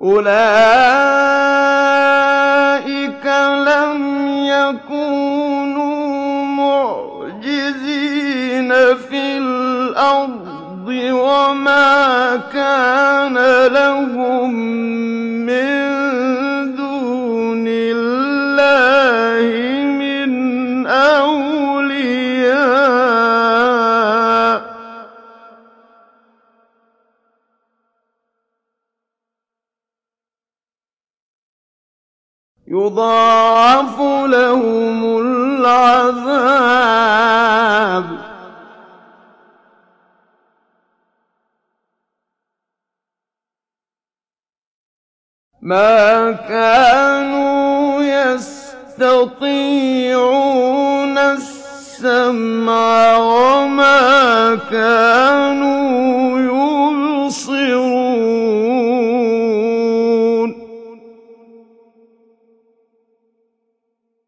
أُولَٰئِكَ لَمْ يَكُونُوا مُعْجِزِينَ فِي الْأَرْضِ وَمَا كَانَ لَهُم مِّن دُونِ اللَّهِ مِنْ أَوْلِيَاءَ ۘ يُضَاعَفُ لَهُمُ الْعَذَابُ مَا كَانُوا يَسْتَطِيعُونَ السَّمْعَ وَمَا كَانُوا